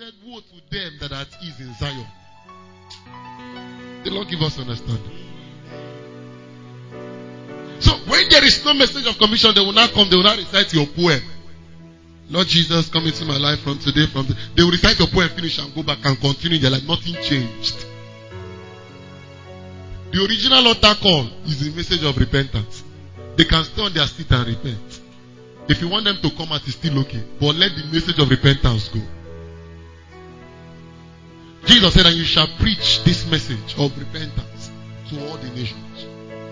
said, woe to them that are at ease in Zion. The Lord give us understanding. So when there is no message of commission, they will not come, they will not recite your poem. Lord Jesus, come into my life from today. They will recite your poem, finish, and go back and continue their life. Nothing changed. The original altar call is the message of repentance. They can stay on their seat and repent. If you want them to come out, it's still okay. But let the message of repentance go. Jesus said, and you shall preach this message of repentance to all the nations.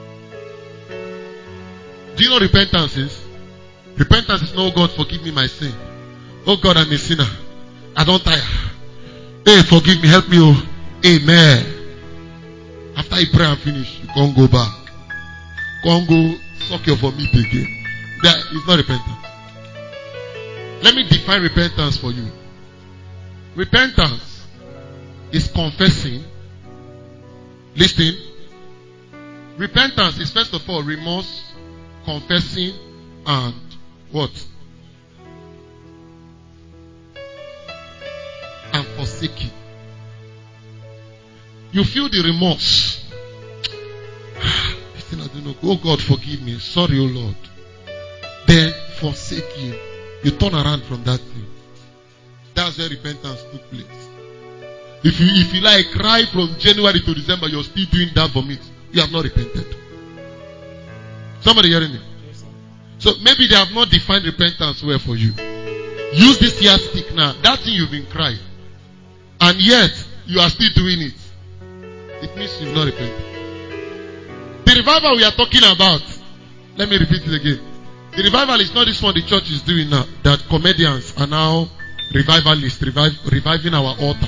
Do you know repentance is? Repentance is, no, God, forgive me my sin. Oh God, I'm a sinner. I don't tire. Hey, forgive me, help me. Oh, amen. After you pray and finish, you can't go back. Can't go suck your vomit again. That is not repentance. Let me define repentance for you. Repentance is confessing. Listen. Repentance is first of all remorse, confessing, and what? And forsaking. You feel the remorse. I don't know. Oh God, forgive me. Sorry, oh Lord. Then forsake Him. You turn around from that thing. That's where repentance took place. If you like cry from January to December, you're still doing that vomit. You have not repented. Somebody hearing me? So maybe they have not defined repentance well for you. Use this yardstick now. That thing you've been crying, and yet you are still doing it. It means you've not repented. The revival we are talking about, let me repeat it again. The revival is not this one the church is doing now, that comedians are now revivalists, reviving our altar.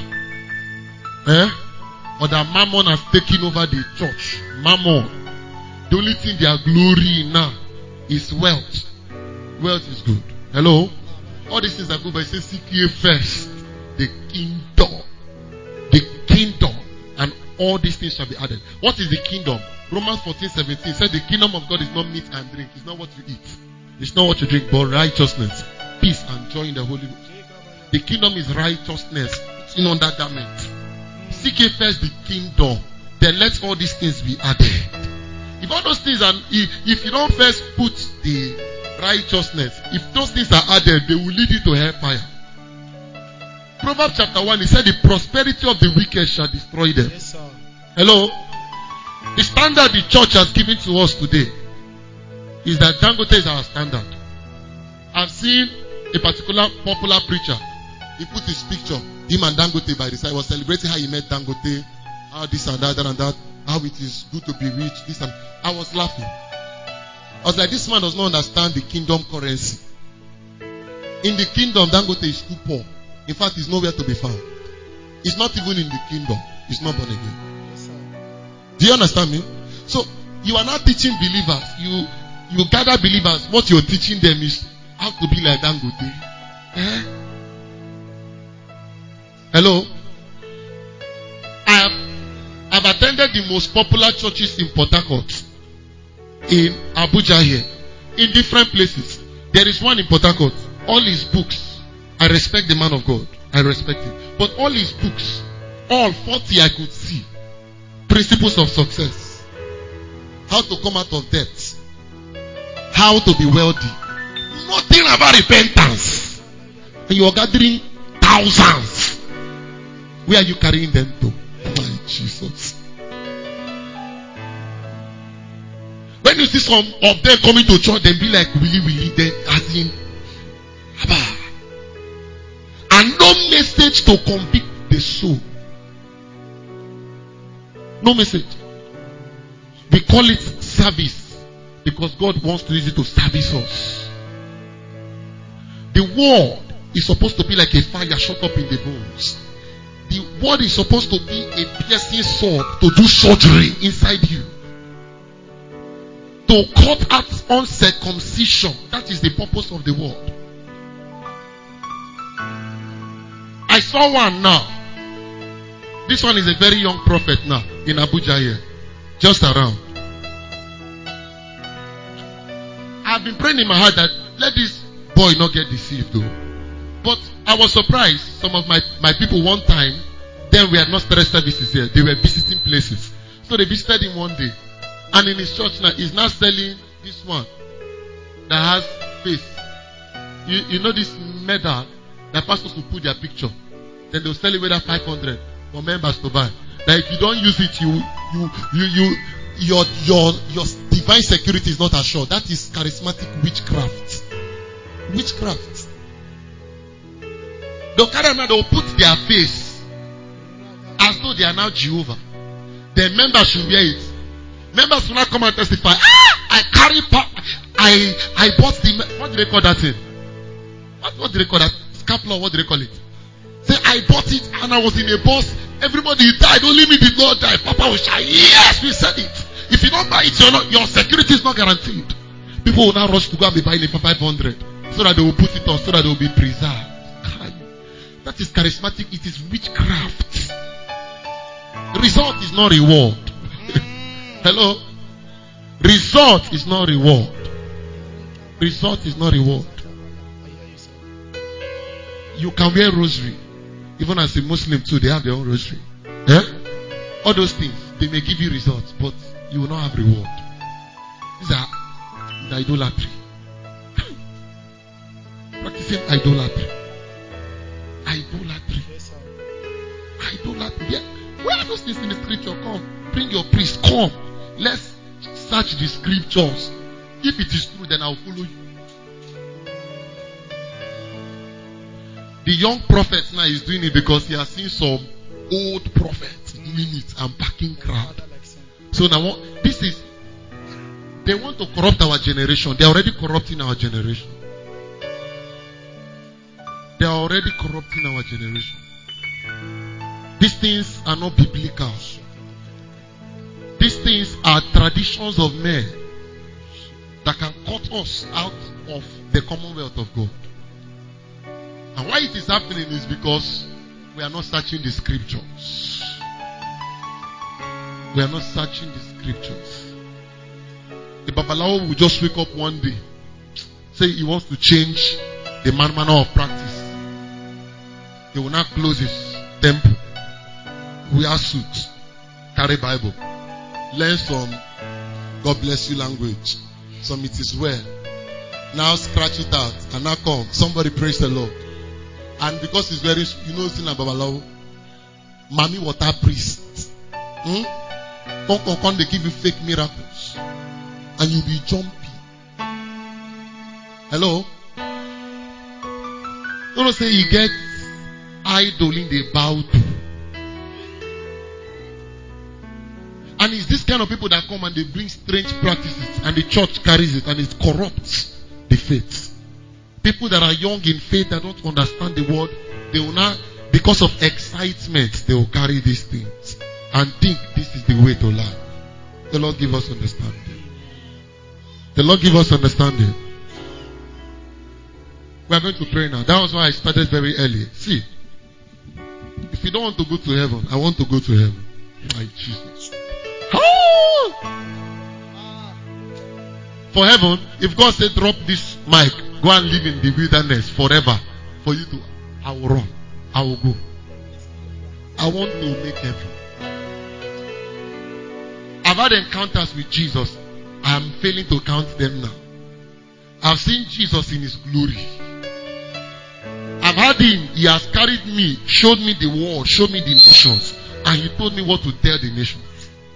Or that Mammon has taken over the church. Mammon. The only thing they are glorying now is wealth. Wealth is good. Hello? All these things are good, but it says, seek ye first the kingdom. The kingdom. And all these things shall be added. What is the kingdom? Romans 14:17 said the kingdom of God is not meat and drink. It's not what you eat. It's not what you drink, but righteousness, peace, and joy in the Holy Ghost. The kingdom is righteousness. It's in under garment. Seek ye first the kingdom. Then let all these things be added. If all those things are, if you don't first put the righteousness, if those things are added, they will lead you to hellfire. Proverbs chapter 1, he said the prosperity of the wicked shall destroy them. Yes, sir. Hello? The standard the church has given to us today is that Dangote is our standard. I've seen a particular popular preacher. He put his picture, him and Dangote by the side. He was celebrating how he met Dangote, how this and that and that, how it is good to be rich, this and I was laughing. I was like, this man does not understand the kingdom currency. In the kingdom, Dangote is too poor. In fact, he's nowhere to be found. He's not even in the kingdom. He's not born again. Do you understand me? So you are not teaching believers. You gather believers. What you're teaching them is how to be like Dangote. Hello? I've attended the most popular churches in Port Harcourt, in Abuja here, in different places. There is one in Port Harcourt. All his books, I respect the man of God. I respect him. But all his books, all 40 I could see. Principles of success. How to come out of debt. How to be wealthy. Nothing about repentance. And you are gathering thousands. Where are you carrying them to? My Jesus. When you see some of them coming to church, they be like willy, then as in and no message to convict the soul. No message. We call it service because God wants to use it to service us. The word is supposed to be like a fire shut up in the bones. The word is supposed to be a piercing sword to do surgery inside you. To cut out uncircumcision. That is the purpose of the word. I saw one now. This one is a very young prophet now in Abuja here. Just around. I've been praying in my heart that let this boy not get deceived though. But I was surprised. Some of my people one time, then we had not started services here. They were visiting places. So they visited him one day. And in his church now, he's now selling this one that has face. You know this medal that pastors will put their picture. Then they'll sell it with 500 for members to buy. That if you don't use it, your divine security is not assured. That is charismatic witchcraft. Witchcraft. They'll carry them, they'll put their face as though they are now Jehovah. The members should wear it. Members will not come and testify. I bought the, what do they call that thing? What do they call that? Scapular, what do they call it? Say, I bought it and I was in a bus. Everybody died, only me did not die. Papa will shout, yes, we said it. If you don't buy it, your security is not guaranteed. People will now rush to go and be buying it for 500 so that they will put it on, so that they will be preserved. That is charismatic. It is witchcraft. Result is not reward. Hello? Result is not reward. Result is not reward. You can wear rosary. Even as a Muslim too, they have their own rosary. All those things, they may give you results, but you will not have reward. These are idolatry. Practicing idolatry. Idolatry. Idolatry. Yeah. Where are those things in the scripture? Come. Bring your priest. Come. Let's search the scriptures. If it is true, then I'll follow you. The young prophet now is doing it because he has seen some old prophets doing it and backing crowd. So now they want to corrupt our generation. They are already corrupting our generation. They are already corrupting our generation. These things are not biblical. These things are traditions of men that can cut us out of the commonwealth of God. And why it is happening is because we are not searching the scriptures. We are not searching the scriptures. The Babalawo will just wake up one day, say he wants to change the manner of practice. He will not close his temple, wear suits, carry Bible, learn some God bless you language, some it is well. Now scratch it out and now come. Somebody praise the Lord. And because he's very, sin and Babalawo, Mami water priest. Come, they give you fake miracles. And you'll be jumpy. Hello? Don't say you get idol in the bow to. And it's this kind of people that come and they bring strange practices and the church carries it and it corrupts the faith. People that are young in faith that don't understand the word, they will not, because of excitement, they will carry these things and think this is the way to learn. The Lord give us understanding. The Lord give us understanding. We are going to pray now. That was why I started very early. See, if you don't want to go to heaven, I want to go to heaven. My Jesus. Oh! For heaven, if God said drop this mic, go and live in the wilderness forever. For you to, I will run. I will go. I want to make heaven. I've had encounters with Jesus. I am failing to count them now. I've seen Jesus in his glory. I've had him. He has carried me, showed me the world, showed me the nations, and he told me what to tell the nations.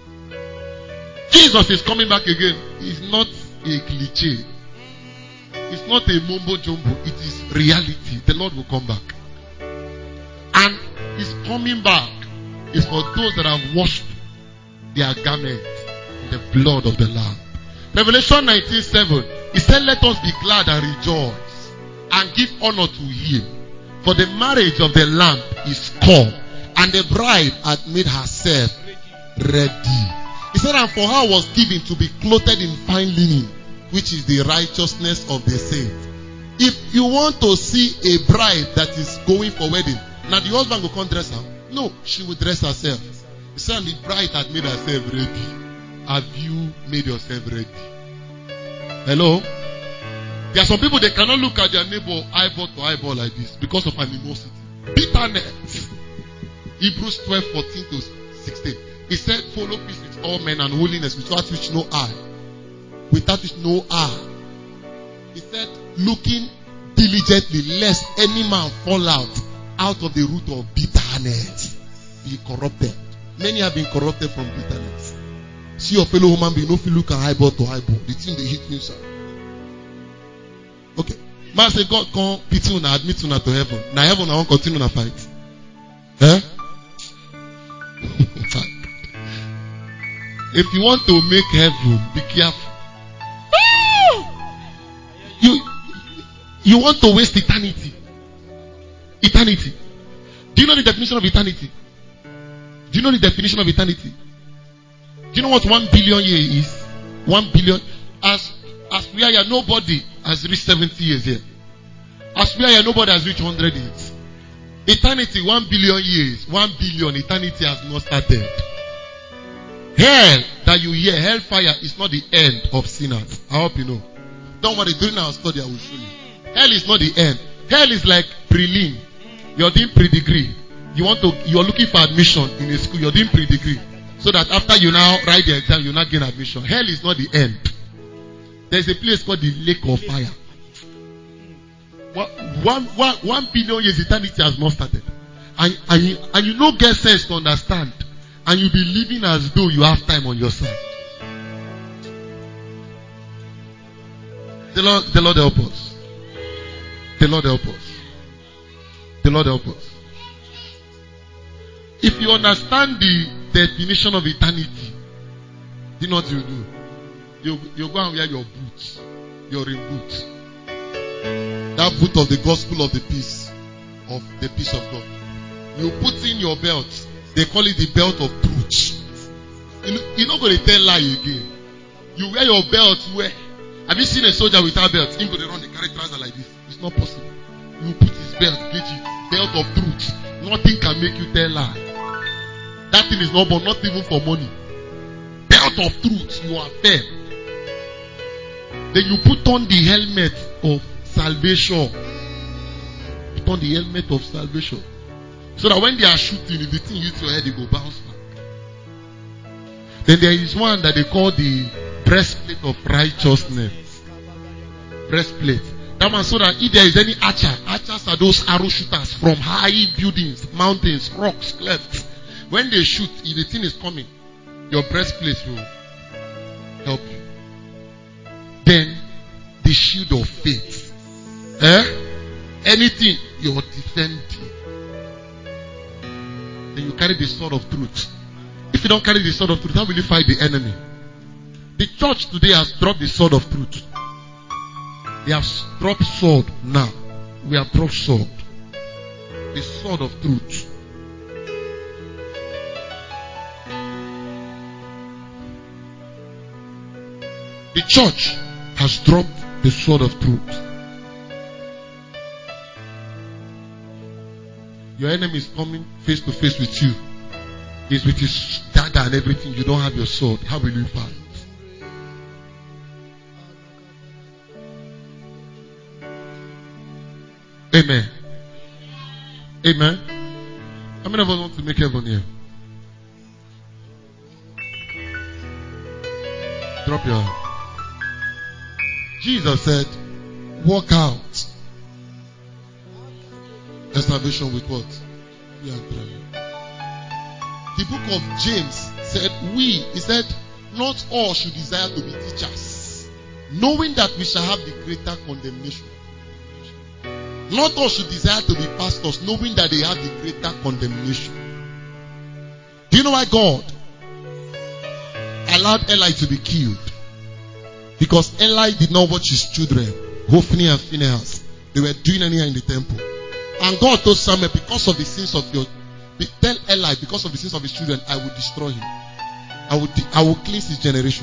Jesus is coming back again. It's not a cliche. It's not a mumbo jumbo. It is reality. The Lord will come back. And his coming back is for those that have washed their garments in the blood of the Lamb. Revelation 19:7. He said, let us be glad and rejoice and give honor to him. For the marriage of the Lamb is come, and the bride had made herself ready. He said, and for her was given to be clothed in fine linen, which is the righteousness of the saints. If you want to see a bride that is going for wedding, now the husband will come dress her. No, she will dress herself. He said, and the bride had made herself ready. Have you made yourself ready? Hello? There are some people, they cannot look at their neighbor eyeball to eyeball like this because of animosity. Bitterness. Hebrews 12:14-16. He said, follow peace with all men and holiness, without which no eye. Without which no eye. He said, looking diligently, lest any man fall out of the root of bitterness, be corrupted. Many have been corrupted from bitterness. See your fellow human being, if you look at eyeball to eyeball, the thing they hit me, sir. Okay. Man say God can't pity you and admit you to heaven. Now heaven I won't continue to fight. Eh? If you want to make heaven, be careful. You want to waste eternity. Eternity. Do you know the definition of eternity? Do you know the definition of eternity? Do you know what 1 billion years is? 1 billion. As we are here, nobody has reached 70 years here. As we are here, nobody has reached 100 years. Eternity, 1 billion years. 1 billion, eternity has not started. Hell that you hear, hellfire is not the end of sinners. I hope you know. Don't worry, during our study I will show you. Hell is not the end. Hell is like prelim. You're doing pre-degree. You're looking for admission in a school. You're doing pre-degree. So that after you now write the exam, you now gain admission. Hell is not the end. There's a place called the lake of fire. 1 billion years eternity has not started. And you don't get sense to understand. And you'll be living as though you have time on your side. The Lord help us. The Lord help us. The Lord help us. If you understand the definition of eternity, do you know what you do? You go and wear your boots. Your rain boots. That boot of the gospel of the peace. Of the peace of God. You put in your belt. They call it the belt of truth. You're not going to tell lie again. You wear your belt where? Have you seen a soldier without belt? He's going to run the carry trouser like this. It's not possible. You put his belt, gauge it. Belt of truth. Nothing can make you tell lie. That thing is not even for money. Belt of truth. You are fair. Then you put on the helmet of salvation. Put on the helmet of salvation. So that when they are shooting, if the thing hits your head, it will bounce back. Then there is one that they call the breastplate of righteousness. Breastplate. That one, so that if there is any archers are those arrow shooters from high buildings, mountains, rocks, clefts. When they shoot, if the thing is coming, your breastplate will help you. Then the shield of faith. Anything you're defending. Then you carry the sword of truth. If you don't carry the sword of truth, how will you fight the enemy? The church today has dropped the sword of truth. They have dropped sword now. We have dropped sword. The sword of truth. The church has dropped the sword of truth. Your enemy is coming face to face with you. He's with his dagger and everything. You don't have your sword. How will you fight? Amen. Amen. How many of us want to make heaven here? Drop your hand. Jesus said, walk out the salvation with what? Fear and trembling. The book of James said, he said, not all should desire to be teachers, knowing that we shall have the greater condemnation. Not all should desire to be pastors, knowing that they have the greater condemnation. Do you know why God allowed Eli to be killed? Because Eli did not watch his children, Hophni and Phinehas. They were doing anyhow in the temple. And God told Samuel, because of the sins of tell Eli, because of the sins of his children, I will destroy him. I will cleanse his generation.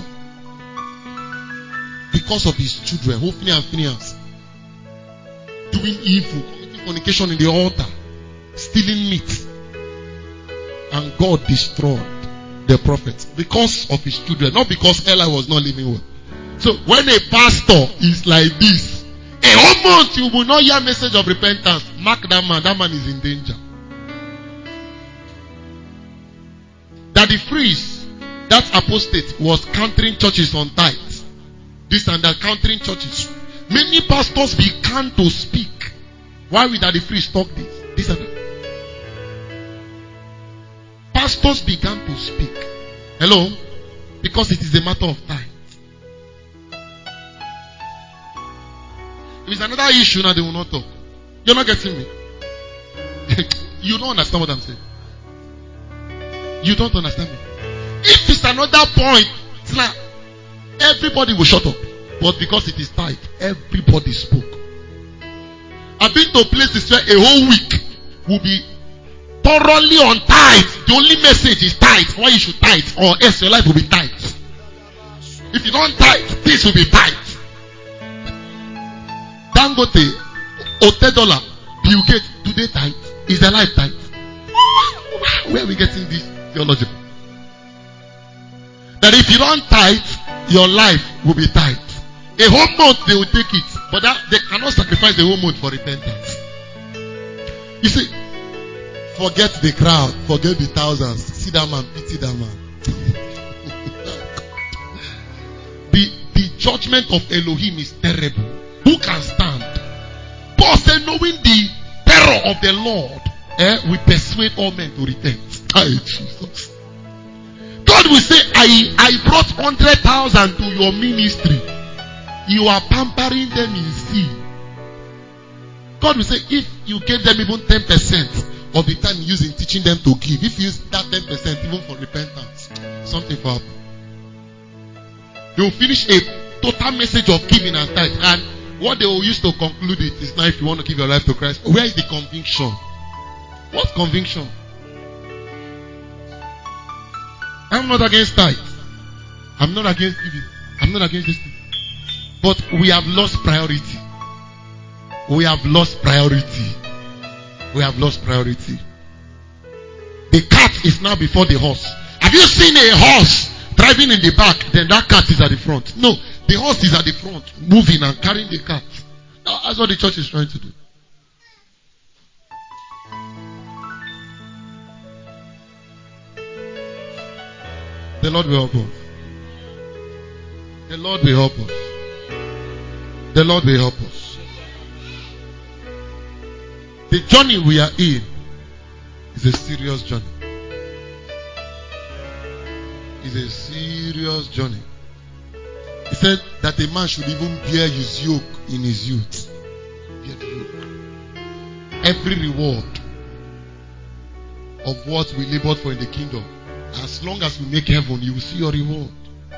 Because of his children, Hophni and Phinehas. Doing evil, committing fornication in the altar, stealing meat. And God destroyed the prophets because of his children, not because Eli was not living well. So when a pastor is like this, A whole month you will not hear message of repentance. Mark that man. That man is in danger. That the priest, that apostate, was countering churches on tithes. This and that, countering churches. Many pastors began to speak. Why would the priest talk this? This and that. Pastors began to speak. Hello? Because it is a matter of time. If it's another issue now, they will not talk. You're not getting me. You don't understand what I'm saying. You don't understand me. If it's another point, it's like everybody will shut up. But because it is tight, everybody spoke. I've been to places where a whole week will be thoroughly on tithe. The only message is tithe. Why you should tithe, or else your life will be tight. If you don't tithe, things will be tight. Dangote, $10, Bill Gates, do they tithe? Is their life tight? Where are we getting this theology? That if you don't tithe, your life will be tight. A whole month they will take it, but that they cannot sacrifice a whole month for repentance. You see, forget the crowd, forget the thousands. See that man, pity that man. the judgment of Elohim is terrible. Who can stand? Paul said, knowing the terror of the Lord, we persuade all men to repent. Jesus. God will say, I brought 100,000 to your ministry. You are pampering them in sin. God will say, if you gave them even 10% of the time you use in teaching them to give, if you use that 10% even for repentance, something will happen. They will finish a total message of giving and tithe, and what they will use to conclude it is, now if you want to give your life to Christ, where is the conviction? What conviction? I'm not against tithe. I'm not against giving. I'm not against this thing. But we have lost priority. We have lost priority. We have lost priority. The cat is now before the horse. Have you seen a horse driving in the back? Then that cat is at the front. No, the horse is at the front, moving and carrying the cat. That's what the church is trying to do. The Lord will help us. The Lord will help us. The Lord will help us. The journey we are in is a serious journey. It's a serious journey. He said that a man should even bear his yoke in his youth. Bear the yoke. Every reward of what we labored for in the kingdom, as long as we make heaven, you will see your reward.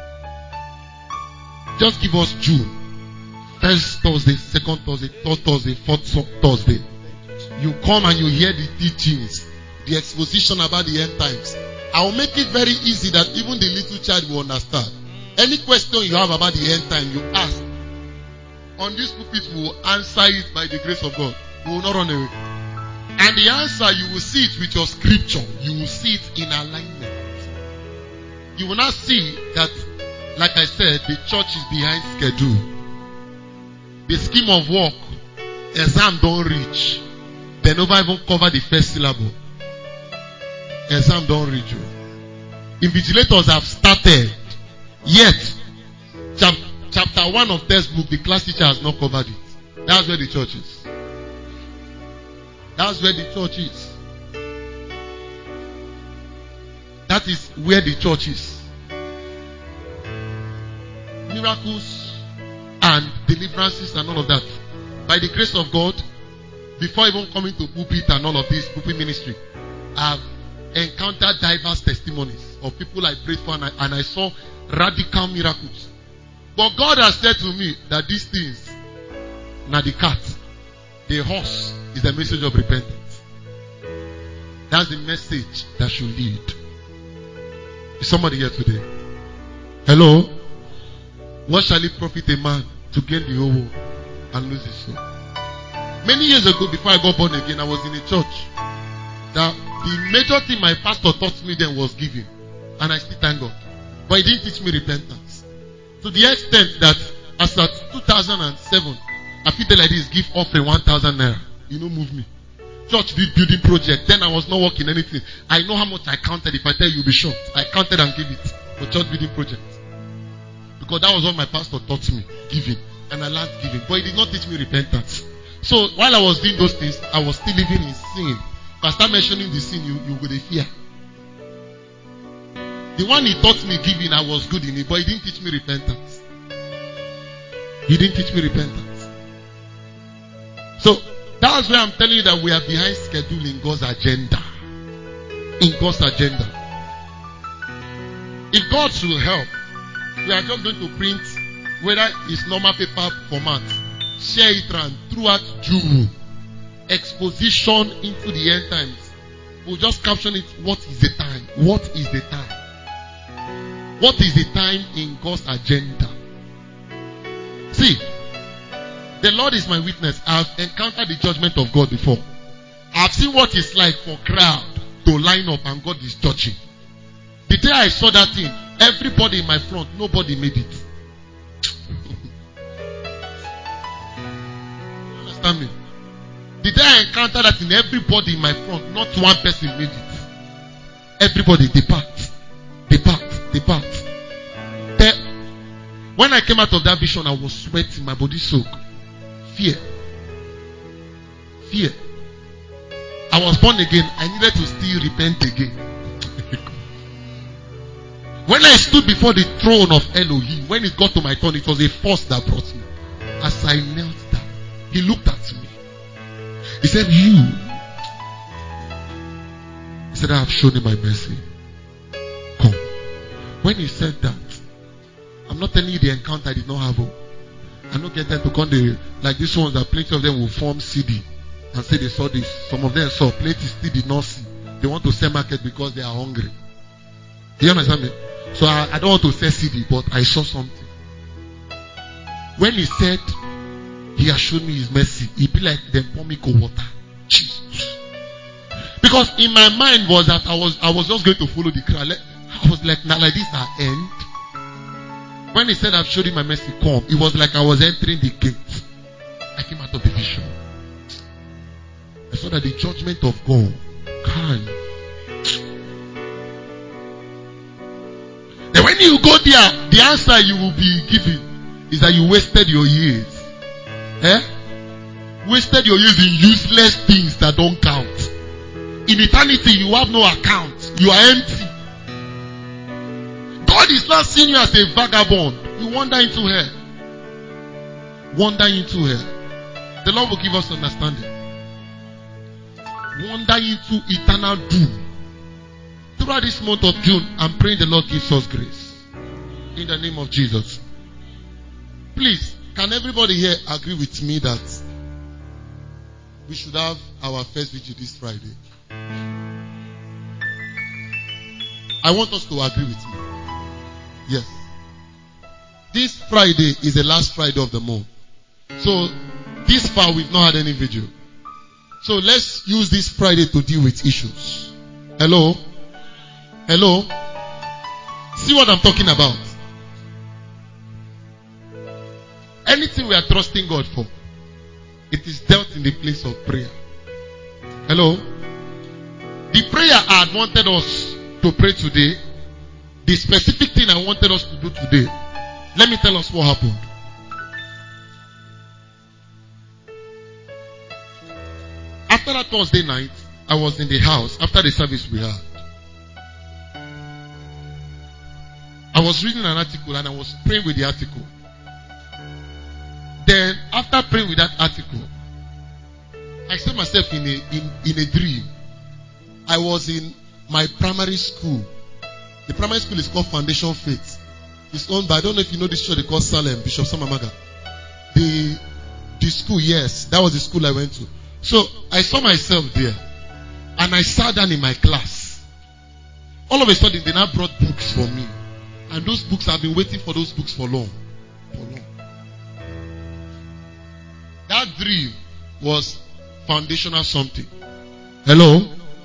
Just give us June. First Thursday, second Thursday, third Thursday, fourth Thursday. You come and you hear the teachings, the exposition about the end times. I will make it very easy that even the little child will understand. Any question you have about the end time, you ask. On this pulpit, we will answer it by the grace of God. We will not run away. And the answer, you will see it with your scripture. You will see it in alignment. You will not see that, like I said, the church is behind schedule. The scheme of work, exam don't reach. They never even cover the first syllable. Exam don't reach you. Invigilators have started. Yet, chapter 1 of textbook, the class teacher has not covered it. That's where the church is. That's where the church is. That is where the church is. Miracles and deliverances and all of that. By the grace of God, before even coming to pulpit and all of this pulpit ministry, I've encountered diverse testimonies of people I prayed for, and I saw radical miracles. But God has said to me that these things, now the cat, the horse, is the message of repentance. That's the message that should lead. Is somebody here today? Hello? What shall it profit a man to gain the whole world and lose his soul? Many years ago, before I got born again, I was in a church that the major thing my pastor taught me then was giving. And I still thank God. But he didn't teach me repentance. To the extent that as at 2007, I feel like this, give offering 1,000 naira. You know, move me. Church did building project. Then I was not working anything. I know how much I counted. If I tell you, you'll be shocked. I counted and gave it for church building project. Because that was what my pastor taught me, giving. And I learned giving. But he did not teach me repentance. So while I was doing those things, I was still living in sin. If I start mentioning the sin, you go to fear. The one he taught me giving, I was good in it. But he didn't teach me repentance. He didn't teach me repentance. So that's why I'm telling you that we are behind schedule in God's agenda. In God's agenda. If God should help, we are just going to print, whether it's normal paper format, share it around throughout June. Exposition into the end times. We'll just caption it. What is the time? What is the time? What is the time in God's agenda? See, the Lord is my witness. I've encountered the judgment of God before. I've seen what it's like for crowd to line up and God is judging. The day I saw that thing, everybody in my front, nobody made it. You understand me? The day I encountered that thing, everybody in my front, not one person made it. Everybody depart. Depart. Depart. When I came out of that vision, I was sweating, my body soaked. Fear. Fear. I was born again. I needed to still repent again. When I stood before the throne of Elohim, when it got to my turn, it was a force that brought me. As I knelt down, he looked at me. He said, you. He said, I have shown you my mercy. Come. When he said that, I'm not telling you the encounter I did not have. I'm not getting to come there like these ones that plenty of them will form CD and say they saw this. Some of them saw, plenty still did not see. They want to sell market because they are hungry. Do you understand me? So I don't want to sell CD, but I saw something. When he said he has shown me his mercy, it be like them pour me cold water. Jesus. Because in my mind was that I was just going to follow the crowd. I was like, now like this I end. When he said, I've showed you my mercy, come, it was like I was entering the gate. I came out of the vision. I saw that the judgment of God can. Then when you go there, the answer you will be given is that you wasted your years. Wasted your years in useless things that don't count. In eternity, you have no account. You are empty. God is not seeing you as a vagabond. You wander into hell. Wander into hell. The Lord will give us understanding. Wander into eternal doom. Throughout this month of June, I'm praying the Lord gives us grace. In the name of Jesus. Please, can everybody here agree with me that we should have our first vigil this Friday? I want us to agree with me. Yes. This Friday is the last Friday of the month. So, this far we've not had any vigil. So, let's use this Friday to deal with issues. Hello? Hello? See what I'm talking about? Anything we are trusting God for, it is dealt in the place of prayer. Hello? The prayer I had wanted us to pray today, the specific thing I wanted us to do today, let me tell us what happened. After that Thursday night, I was in the house after the service we had. I was reading an article and I was praying with the article. Then, after praying with that article, I saw myself in a dream. I was in my primary school. The primary school is called Foundation Faith. It's owned by, I don't know if you know this church, they call Salem, Bishop Samamaga. The school, yes, that was the school I went to. So, I saw myself there. And I sat down in my class. All of a sudden, they now brought books for me. And those books, I've been waiting for those books for long. For long. That dream was foundational something. Hello?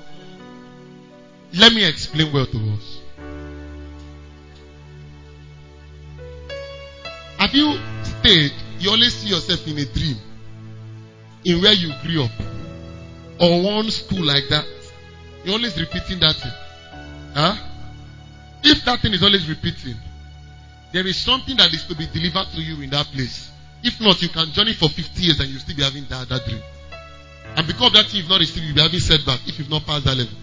Let me explain well to us. Have you stayed? You always see yourself in a dream. in where you grew up, or one school like that, you're always repeating that thing. Huh? If that thing is always repeating, there is something that is to be delivered to you in that place. If not, you can journey for 50 years and you still be having that dream. And because that thing you've not received, you'll be having setback if you've not passed that level.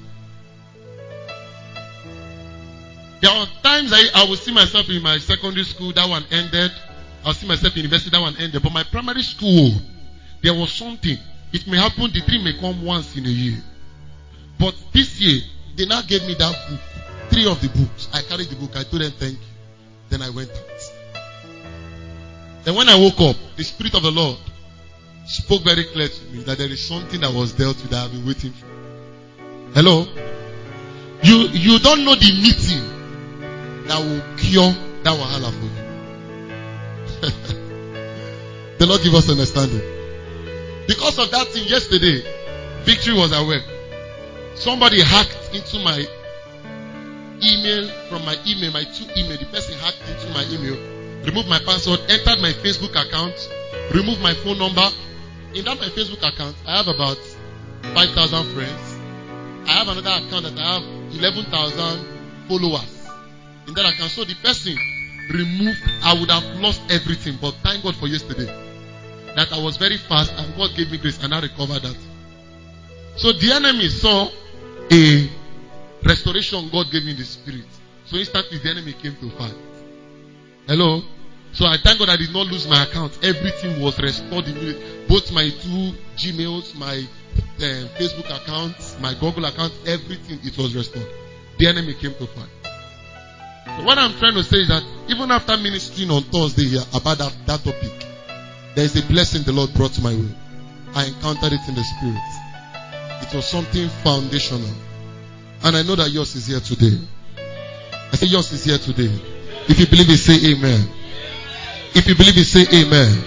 There are times I will see myself in my secondary school, that one ended. I'll see myself in university, that one ended. But my primary school, there was something. It may happen, the dream may come once in a year. But this year, they now gave me that book. 3 of the books. I carried the book. I told them thank you. Then I went out. Then when I woke up, the Spirit of the Lord spoke very clear to me that there is something that was dealt with that I've been waiting for. Hello? You don't know the meeting that will cure that wahala for you. The Lord give us understanding. Because of that thing yesterday, Victory was aware. Somebody hacked into my email from my email, my 2 email. The person hacked into my email, removed my password, entered my Facebook account, removed my phone number. In that my Facebook account, I have about 5,000 friends. I have another account that I have 11,000 followers. In that account, so the person removed, I would have lost everything. But thank God for yesterday that I was very fast and God gave me grace and I recovered that. So the enemy saw a restoration God gave me in the spirit. So instantly the enemy came to fight. Hello? So I thank God I did not lose my account. Everything was restored immediately. Both my 2 Gmails, my Facebook accounts, my Google account, everything, it was restored. The enemy came to fight. So what I'm trying to say is that even after ministering on Thursday here about that topic, there is a blessing the Lord brought my way. I encountered it in the spirit. It was something foundational. And I know that yours is here today. I say yours is here today. If you believe it, say amen. If you believe it, say amen.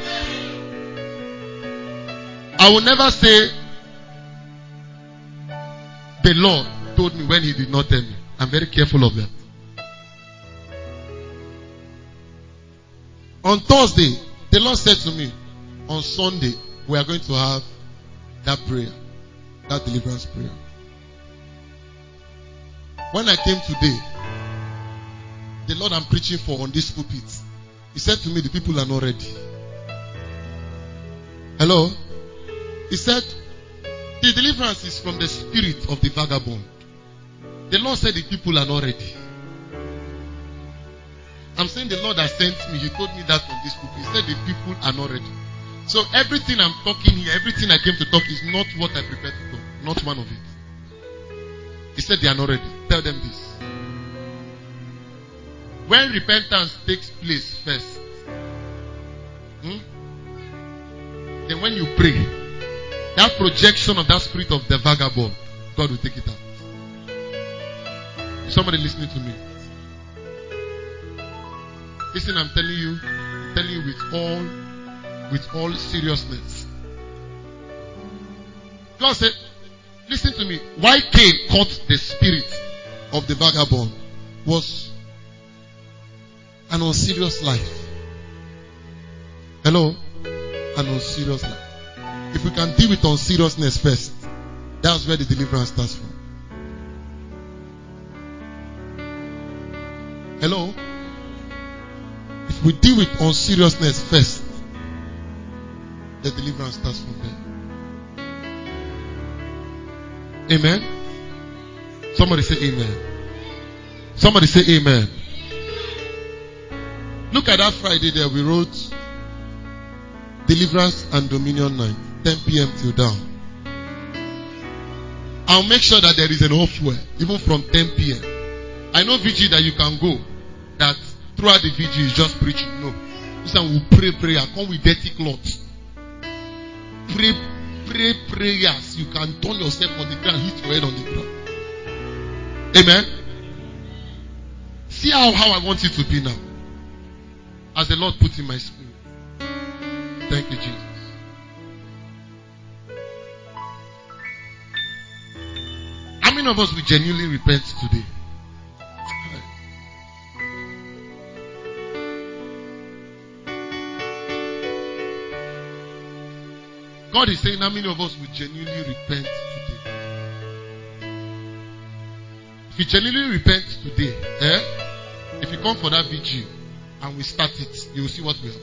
I will never say the Lord told me when he did not tell me. I'm very careful of that. On Thursday, the Lord said to me, on Sunday, we are going to have that prayer, that deliverance prayer. When I came today, the Lord I'm preaching for on this pulpit, he said to me, the people are not ready. Hello? He said, the deliverance is from the spirit of the vagabond. The Lord said the people are not ready. I'm saying the Lord has sent me. He told me that on this pulpit. He said the people are not ready. So everything I'm talking here, everything I came to talk is not what I prepared to talk. Not one of it. He said they are not ready. Tell them this. When repentance takes place first, then when you pray, that projection of that spirit of the vagabond, God will take it out. Is somebody listening to me? Listen, I'm telling you with all seriousness. God said, listen to me. Why Cain caught the spirit of the vagabond was an unserious life. Hello? An unserious life. If we can deal with unseriousness first, that's where the deliverance starts from. Hello? If we deal with unseriousness first, the deliverance starts from there. Amen? Somebody say amen. Somebody say amen. Look at that Friday there. We wrote Deliverance and Dominion Night, 10 p.m. till down. I'll make sure that there is an offer, even from 10 p.m. I know VG that you can go, that throughout the VG is just preaching. No. This time we'll pray prayer. Come with dirty clothes. Pray prayers. You can turn yourself on the ground, hit your head on the ground. Amen. See how I want it to be now. As the Lord put in my spirit. Thank you, Jesus. How many of us will genuinely repent today? God is saying, how many of us will genuinely repent today? If you genuinely repent today, if you come for that vigil and we start it, you will see what will happen.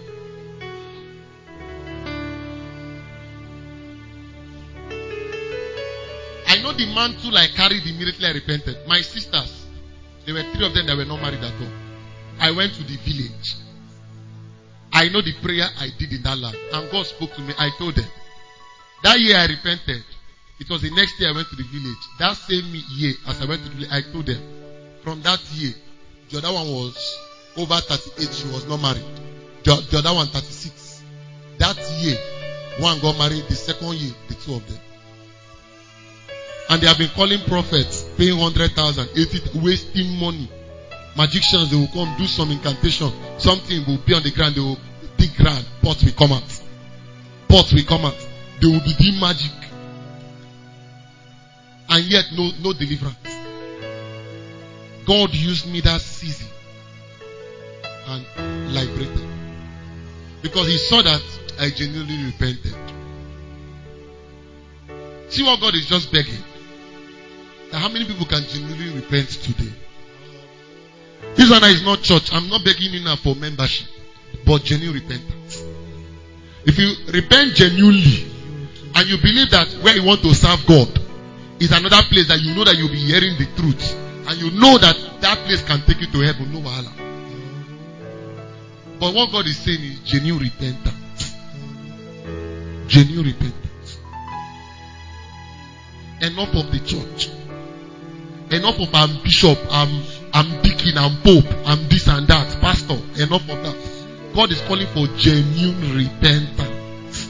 I know the mantle I carried immediately I repented. My sisters, there were 3 of them that were not married at all. I went to the village. I know the prayer I did in that land. And God spoke to me. I told them. That year I repented. It was the next year I went to the village. That same year as I went to the village, I told them. From that year, the other one was over 38. She was not married. The other one 36. That year, one got married. The second year, the 2 of them. And they have been calling prophets, paying 100,000, 80, wasting money. Magicians, they will come do some incantation. Something will be on the ground. They will dig ground. Pots will come out. Pots will come out. They will be doing magic. And yet no deliverance. God used me that season and liberated. Because he saw that I genuinely repented. See what God is just begging. That how many people can genuinely repent today? This one is not church. I'm not begging you now for membership. But genuine repentance. If you repent genuinely and you believe that where you want to serve God is another place that you know that you'll be hearing the truth, and you know that that place can take you to heaven, no wahala. But what God is saying is genuine repentance. Genuine repentance. Enough of the church. Enough of I'm bishop, I'm deacon, I'm pope, I'm this and that, pastor. Enough of that. God is calling for genuine repentance.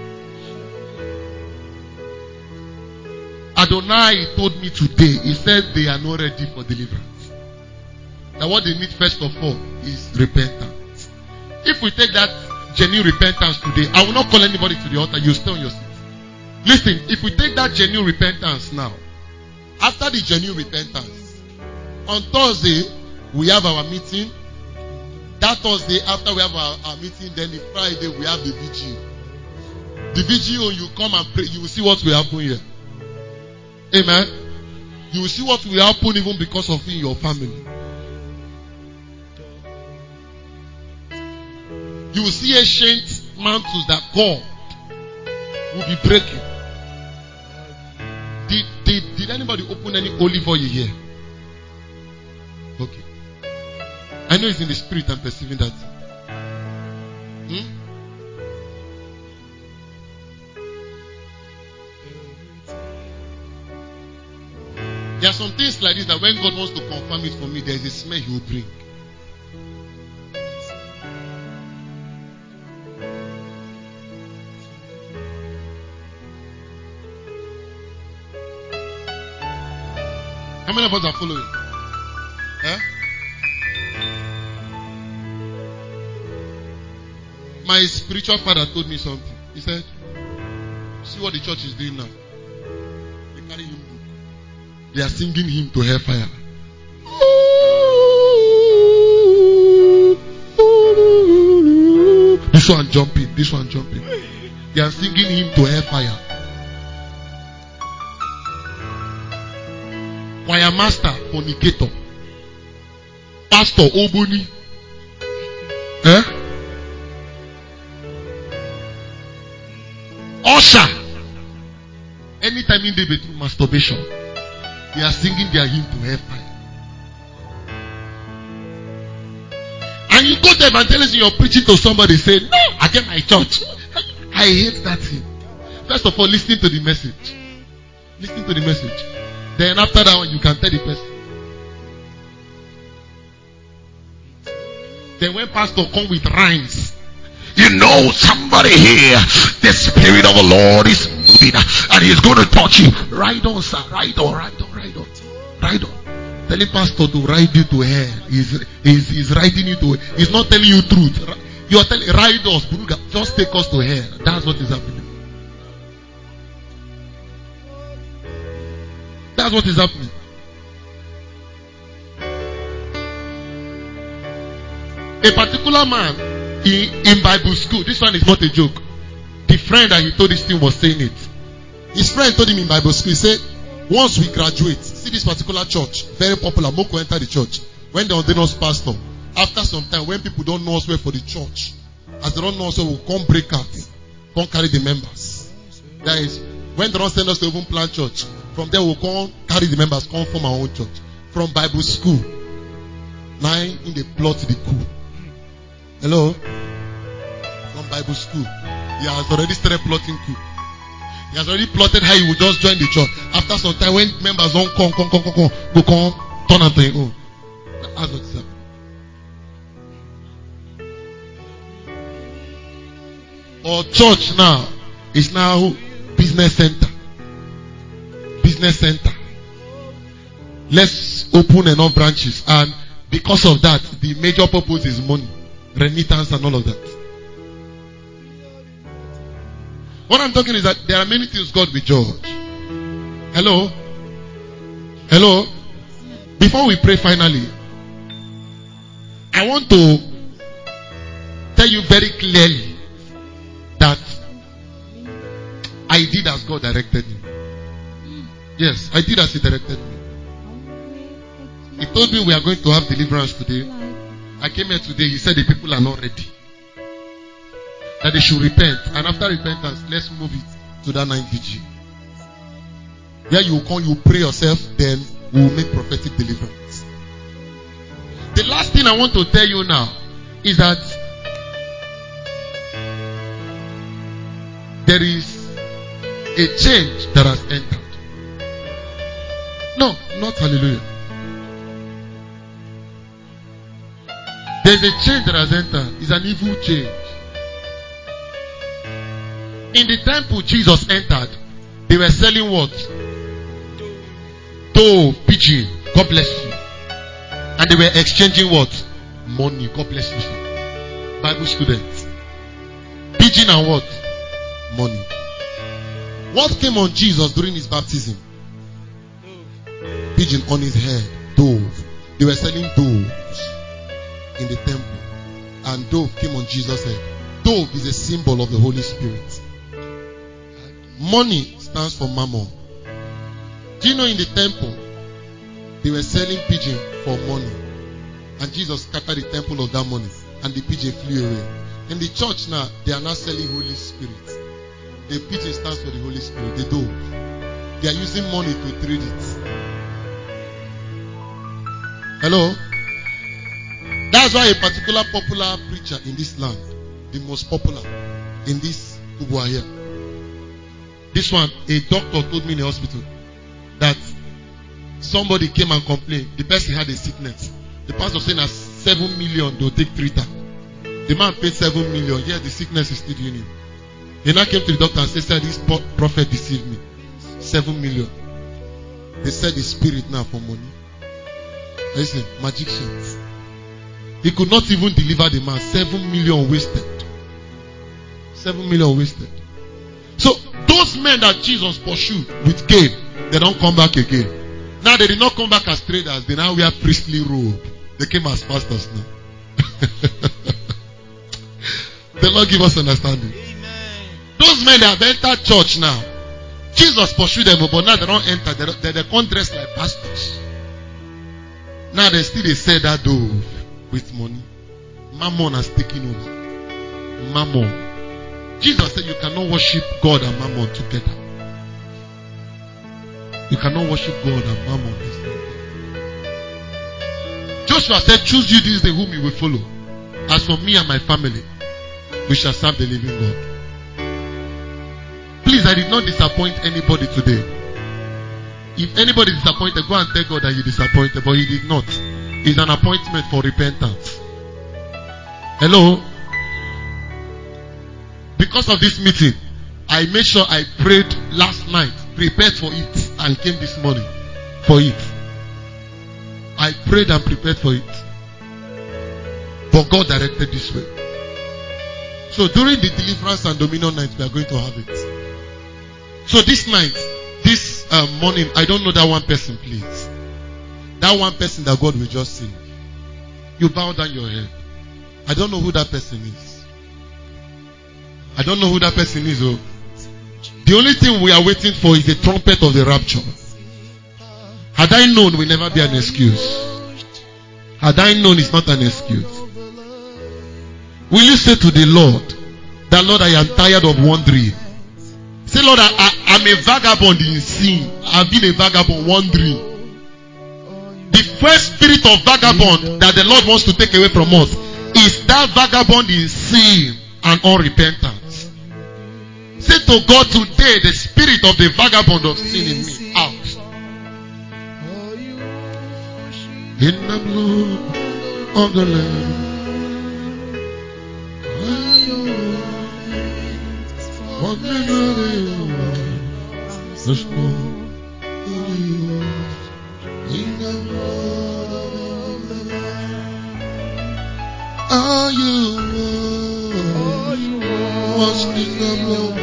Adonai told me today, he said they are not ready for deliverance. Now what they need first of all is repentance. If we take that genuine repentance today, I will not call anybody to the altar, you stay on your seat. Listen, if we take that genuine repentance now, after the genuine repentance, on Thursday, we have our meeting. That Thursday, after we have our meeting, then the Friday, we have the vigil. The vigil, you come and pray, you will see what will happen here. Amen. You will see what will happen even because of in your family. You will see ancient mantles that God will be breaking. Did anybody open any olive oil here? Okay. I know it's in the spirit, I'm perceiving that. There are some things like this that when God wants to confirm it for me, there is a smell he will bring. How many of us are following? My spiritual father told me something. He said, see what the church is doing now. They carry him. They are singing him to hellfire. This one jumping, this one jumping. They are singing him to hellfire. Choir master, fornicator. Pastor Obuni. Usher. Anytime in the bedroom, masturbation. They are singing their hymn to hellfire. And you go to evangelism, you're preaching to somebody, say, no, I get my church. I hate that thing. First of all, listen to the message. Listen to the message. Then after that one, you can tell the person. Then when pastor come with rhymes, you know somebody here, the Spirit of the Lord is moving and he's going to touch you. Ride on, sir. Ride on, ride on, ride on. Ride on. Telling pastor to ride you to hell. He's riding you to hell. He's not telling you truth. You are telling, ride us, just take us to hell. That's what is happening. That's what is happening. A particular man in Bible school, this one is not a joke. The friend that he told this thing was saying it. His friend told him in Bible school, he said, once we graduate, see this particular church, very popular, Moko enter the church. When they ordain us pastor, after some time, when people don't know us well for the church, as they don't know us well, we'll come break out, come carry the members. That is, when they don't send us to even plant church, from there we'll come carry the members, come form our own church. From Bible school, 9 in the plot the coup. Hello? From Bible school, he has already started plotting coup. He has already plotted how he will just join the church. After some time, when members don't come, go turn out their own. That's what is happening. Or church now is now business center. Business center. Let's open enough branches, and because of that, the major purpose is money, remittance, and all of that. What I'm talking is that there are many things God will judge. Hello? Hello? Before we pray finally, I want to tell you very clearly that I did as God directed me. Yes, I did as He directed me. He told me we are going to have deliverance today. I came here today, he said the people are not ready. That they should repent. And after repentance, let's move it to that night vigil. Where you come, you pray yourself, then we will make prophetic deliverance. The last thing I want to tell you now is that there is a change that has entered. No, not hallelujah. There's a change that has entered. It's an evil change. In the temple Jesus entered, they were selling what? Dough, pigeon. God bless you. And they were exchanging what? Money. God bless you, sir. Bible students. Pigeon and what? Money. What came on Jesus during his baptism? Pigeon on his head. Dove. They were selling doves in the temple. And dove came on Jesus' head. Dove is a symbol of the Holy Spirit. Money stands for mammon. Do you know in the temple, they were selling pigeon for money. And Jesus scattered the temple of that money. And the pigeon flew away. In the church now, they are now selling Holy Spirit. The pigeon stands for the Holy Spirit. The dove. They are using money to trade it. Hello? That's why a particular popular preacher in this land, the most popular in this Kubwa here. This one, a doctor told me in the hospital that somebody came and complained. The person had a sickness. The pastor saying that 7 million, they'll take 3 times. The man paid 7 million. Yeah, the sickness is still doing him. He now came to the doctor and said, this prophet deceived me. 7 million. They said the spirit now for money. Listen, magicians. He could not even deliver the man. 7 million wasted. 7 million wasted. So, those men that Jesus pursued with gain, they don't come back again. Now they did not come back as traders. They now wear priestly robe. They came as pastors now. The Lord give us understanding. Amen. Those men that have entered church now, Jesus pursued them, but now they don't enter. They can't dress like pastors. Now they still say that dove with money. Mammon has taken over. Mammon. Jesus said you cannot worship God and mammon together. You cannot worship God and mammon at the same time. Joshua said, choose you this day whom you will follow. As for me and my family, we shall serve the living God. Please, I did not disappoint anybody today. If anybody is disappointed, go and tell God that you disappointed, but he did not. It's an appointment for repentance. Hello? Because of this meeting, I made sure I prayed last night, prepared for it, and came this morning for it. I prayed and prepared for it. But God directed this way. So during the deliverance and dominion night, we are going to have it. So this night, this morning, I don't know that one person, please. That one person that God will just sing. You bow down your head. I don't know who that person is. I don't know who that person is. Oh. The only thing we are waiting for is the trumpet of the rapture. Had I known, will never be an excuse. Had I known, it's not an excuse. Will you say to the Lord, that Lord, I am tired of wandering. Say, Lord, I'm a vagabond in sin. I've been a vagabond wandering. The first spirit of vagabond that the Lord wants to take away from us is that vagabond in sin and unrepentance. Say to God today, the spirit of the vagabond of sin in me, out. In the blood of the Lamb. What there's no in the blood of the Lamb. Are you washed in the blood?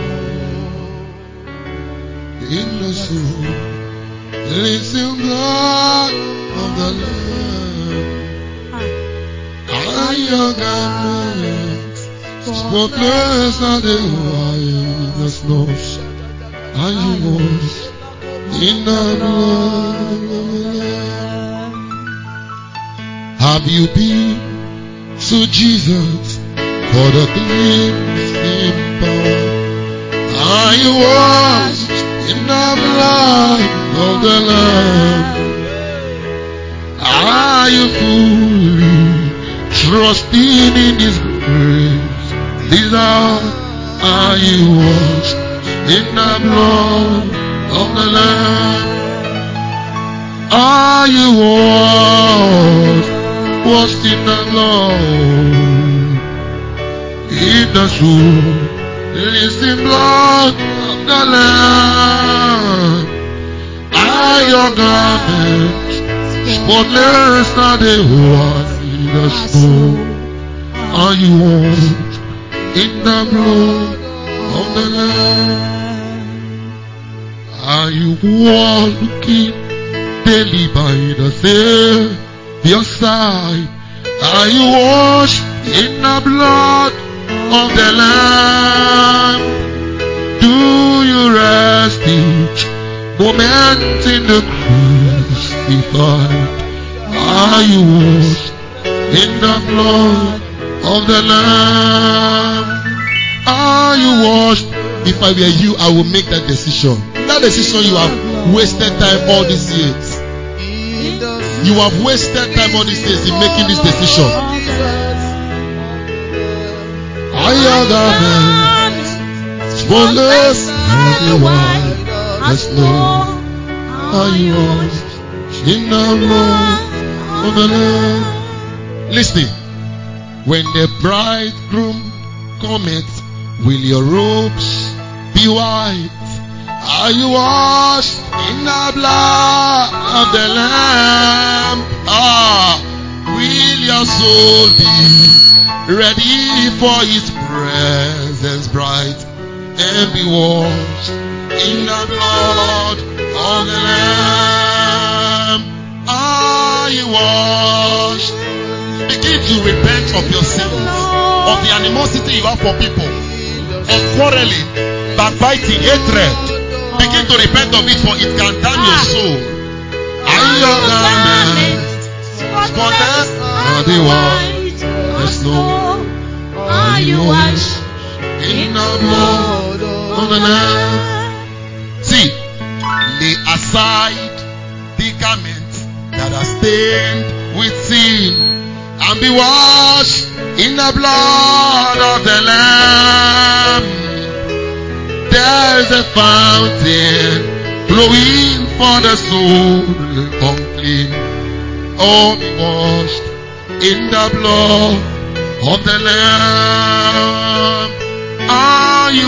In the soul, cleansing blood of the Lamb. Are your garments spotless and the white as snow? Are you washed in the blood of the Lamb? Have you been to Jesus for the cleansing power? Are you washed in the blood of the Lamb? Are you fully trusting in His grace? These are you washed in the blood of the Lamb? Are you washed in the blood? In the soul, cleansing blood of the Lamb. Are your garments spotless and the white as snow? Are you washed in the blood of the Lamb? Are you walking daily by the Savior's side? Are you washed in the blood of the Lamb? Do you rest each moment in the crucified? Are you washed in the blood of the Lamb? Are you washed? If I were you, I would make that decision. That decision, you have wasted time all these years. You have wasted time all these years in making this decision. Are your garments spotless and the white as snow? Are you washed in the blood of the Lamb? Listen. When the bridegroom cometh, will your robes be white? Are you washed in the blood of the Lamb? Will your soul be ready for His presence bright and be washed in the blood of the Lamb? Are you washed? Begin to repent of your sins, of the animosity you have for people, of quarreling, backbiting, hatred. Begin to repent of it, for it can damn your soul. Are your garments spotless and the white as snow? Are you washed in the blood of the Lamb? See, lay aside the garments that are stained with sin, and be washed in the blood of the Lamb. There's a fountain flowing for the soul unclean. Oh, be washed in the blood of the Lamb. Are you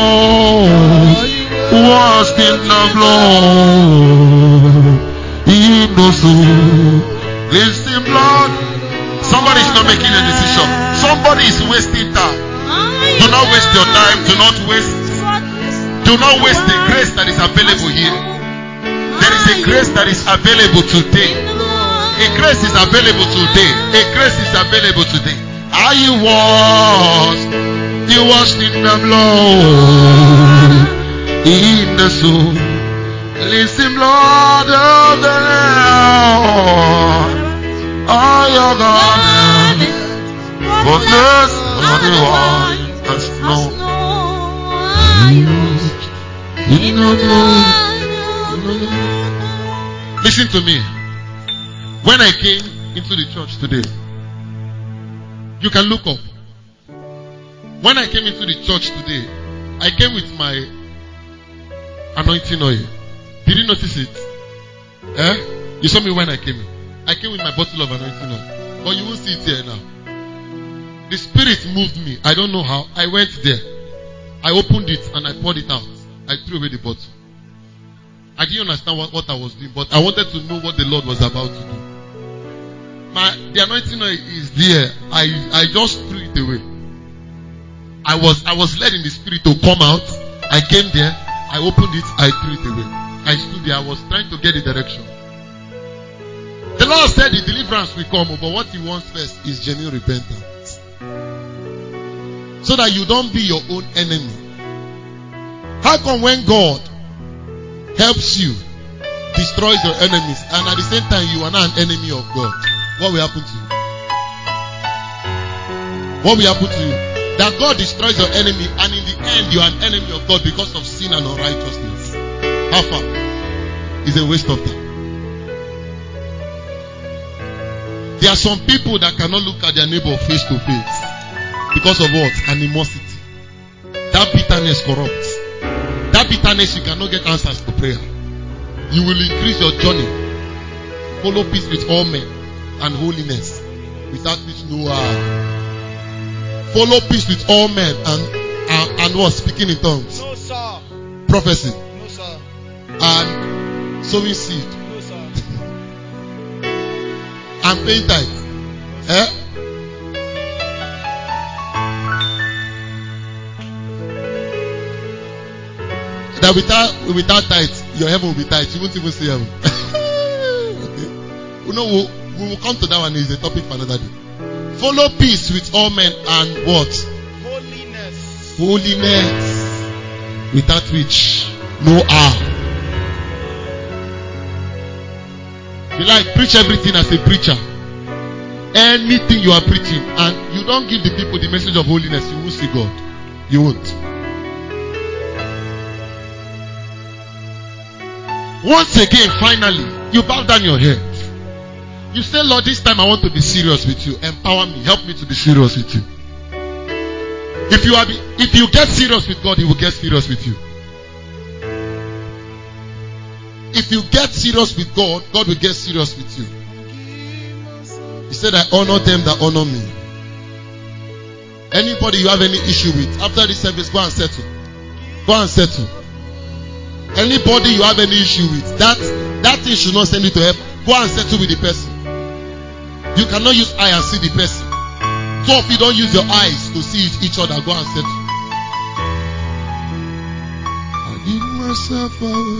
washed in the blood? In the soul, listen, blood. Somebody is not making a decision. Somebody is wasting time. Do not waste your time. Do not waste the grace that is available here. There is a grace that is available today. A grace is available today. A grace is available today. Are you washed You washed in the blood, in the soul. Listen, blood of the Lamb. All your garments, spotless on the white as snow. Listen to me. When I came into the church today, you can look up. When I came into the church today, I came with my anointing oil. Did you notice it? You saw me when I came in. I came with my bottle of anointing oil. But you won't see it here now. The Spirit moved me. I don't know how. I went there. I opened it and I poured it out. I threw away the bottle. I didn't understand what I was doing, but I wanted to know what the Lord was about to do. The anointing oil is there. I just threw it away. I was led in the Spirit to come out. I came there. I opened it. I threw it away. I stood there. I was trying to get the direction. The Lord said the deliverance will come, but what He wants first is genuine repentance. So that you don't be your own enemy. How come when God helps you, destroys your enemies, and at the same time you are not an enemy of God? What will happen to you? What will happen to you? That God destroys your enemy, and in the end you are an enemy of God because of sin and unrighteousness. How far? It's a waste of time. There are some people that cannot look at their neighbor face to face because of what? Animosity. That bitterness corrupts. That bitterness, you cannot get answers to prayer. You will increase your journey. Follow peace with all men and holiness, without which no follow peace with all men and what? Speaking in tongues. No, sir. Prophecy. No, sir. And sowing seed. No, sir. And paying tithe. That without tithe, your heaven will be tight. You won't even see heaven. Okay. We will come to that one. Is a topic for another day. Follow peace with all men and what? Holiness. Holiness. Without which no harm. You like preach everything as a preacher. Anything you are preaching, and you don't give the people the message of holiness, you won't see God. You won't. Once again, finally, you bow down your head. You say, Lord, this time I want to be serious with you. Empower me. Help me to be serious with you. If you get serious with God, He will get serious with you. If you get serious with God, God will get serious with you. He said, I honor them that honor me. Anybody you have any issue with, after this service, go and settle. Go and settle. Anybody you have any issue with, that thing should not send you to help. Go and settle with the person. You cannot use eye and see the person. So if you don't use your eyes to see each other, go and settle. I give myself away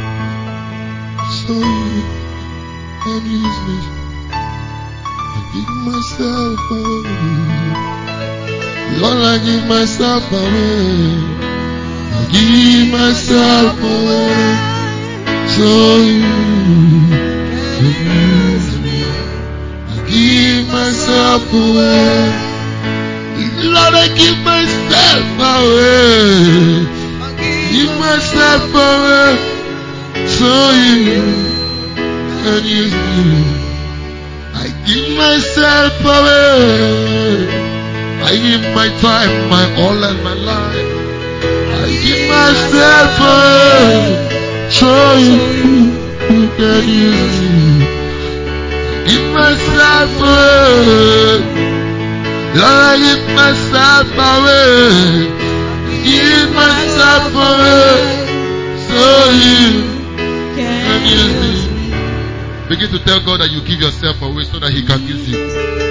so you can use me. I give myself away. Lord, I give myself away. I give myself away so you can use me. I give myself away. Lord, I give myself away. Give myself away so you can use me. I give myself away. I give my time, my all and my life. I give myself away so you can use me. I give myself away. Lord, I give myself away. Give myself away so you can use me. Begin to tell God that you give yourself away so that He can use you.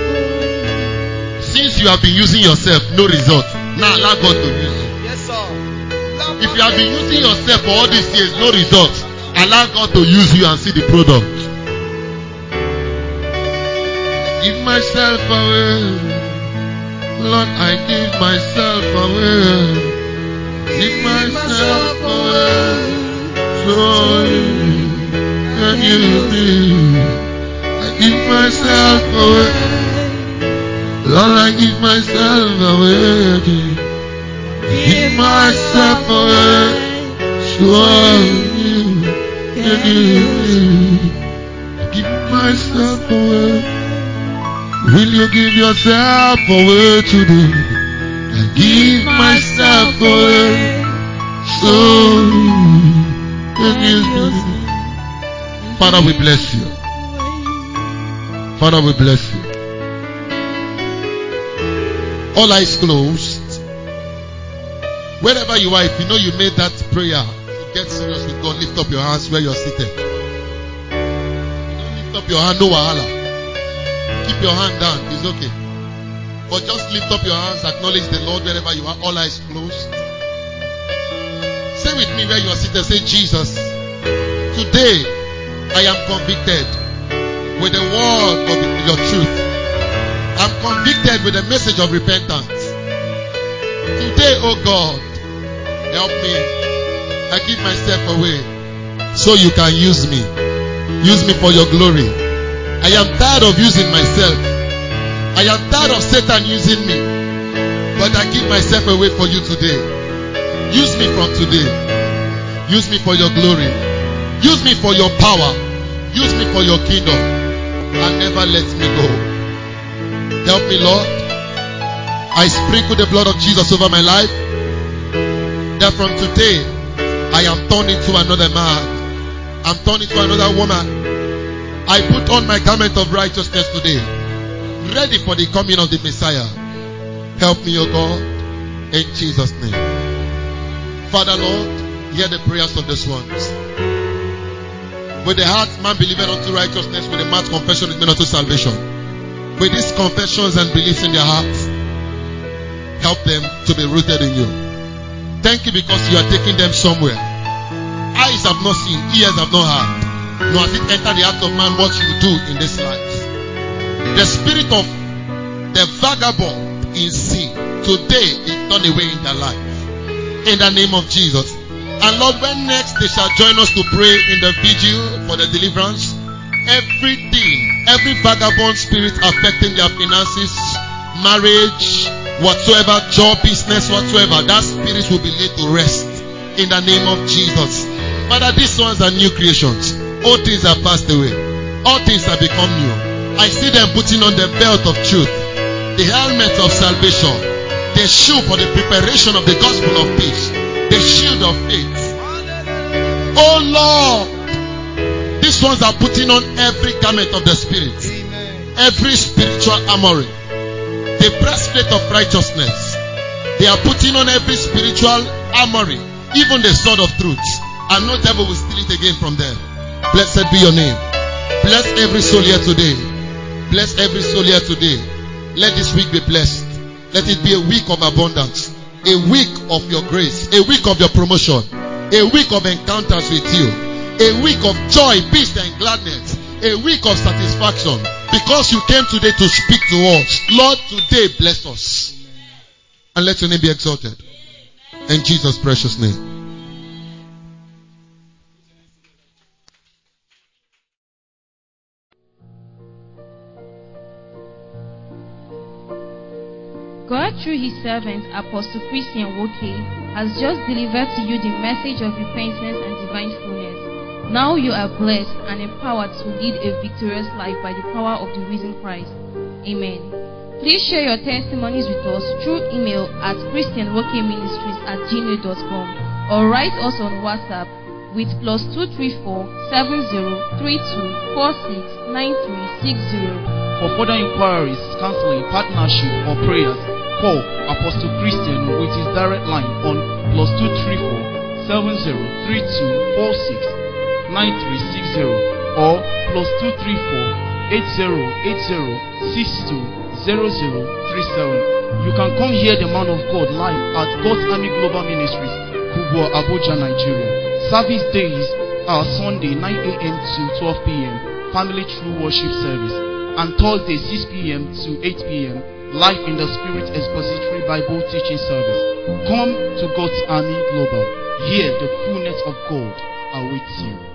Since you have been using yourself, no result. Now allow God to use you. Yes, sir. If you have been using yourself for all these years, no result. Allow God to use you and see the product. Give myself away. Lord, I give myself away. Give myself away. So you can use me. I give myself away. Lord, I give myself away. Give myself away. So you can use me. Give myself away. Will you give yourself away today? I give myself away. So you can use me. Father, we bless you. Father, we bless you. All eyes closed. Wherever you are, if you know you made that prayer to get serious with God, lift up your hands where you're seated. You don't lift up your hand, no wahala. Keep your hand down, it's okay. But just lift up your hands, acknowledge the Lord wherever you are. All eyes closed. Say with me where you are seated. Say, Jesus, today I am convicted with the word of your truth. I'm convicted with the message of repentance. Today, oh God, help me. I give myself away so you can use me. Use me for your glory. I am tired of using myself. I am tired of Satan using me. But I give myself away for you today. Use me from today. Use me for your glory. Use me for your power. Use me for your kingdom. And never let me go. Help me, Lord. I sprinkle the blood of Jesus over my life. That from today, I am turned into another man. I'm turned into another woman. I put on my garment of righteousness today, ready for the coming of the Messiah. Help me, O God, in Jesus' name. Father, Lord, hear the prayers of these ones. With the heart, man believeth unto righteousness, with the mouth, confession is made unto salvation. With these confessions and beliefs in their hearts, help them to be rooted in you. Thank you because you are taking them somewhere. Eyes have not seen, ears have not heard, nor has it entered the heart of man what you do in this life. The spirit of the vagabond in sin today is turned away in their life. In the name of Jesus. And Lord, when next they shall join us to pray in the vigil for the deliverance, everything, every vagabond spirit affecting their finances, marriage, whatsoever, job, business, whatsoever, that spirit will be laid to rest in the name of Jesus. Father, these ones are new creations. All things are passed away. All things have become new. I see them putting on the belt of truth, the helmet of salvation, the shoe for the preparation of the gospel of peace, the shield of faith. Oh Lord, these ones are putting on every garment of the spirit, every spiritual armory, the breastplate of righteousness. They are putting on every spiritual armory, even the sword of truth, and no devil will steal it again from them. Blessed be your name. Bless every soul here today. Bless every soul here today. Let this week be blessed. Let it be a week of abundance, a week of your grace, a week of your promotion, a week of encounters with you, a week of joy, peace and gladness, a week of satisfaction, because you came today to speak to us. Lord, today bless us and let your name be exalted in Jesus' precious name. God, through his servant, Apostle Christian Woke, has just delivered to you the message of repentance and divine fullness. Now you are blessed and empowered to lead a victorious life by the power of the risen Christ. Amen. Please share your testimonies with us through email at christianwokeministries@gmail.com or write us on WhatsApp with +234 7032 469360. For further inquiries, counseling, partnership, or prayers, call Apostle Christian with his direct line on +234 7032 469360 or +234 8080 620037. You can come hear the man of God live at God's Army Global Ministries, Kubwa, Abuja, Nigeria. Service days are Sunday 9 a.m. to 12 p.m. Family True Worship Service, and Thursday 6 p.m. to 8 p.m. Life in the Spirit Expository Bible Teaching Service. Come to God's Army Global. Here the fullness of God awaits you.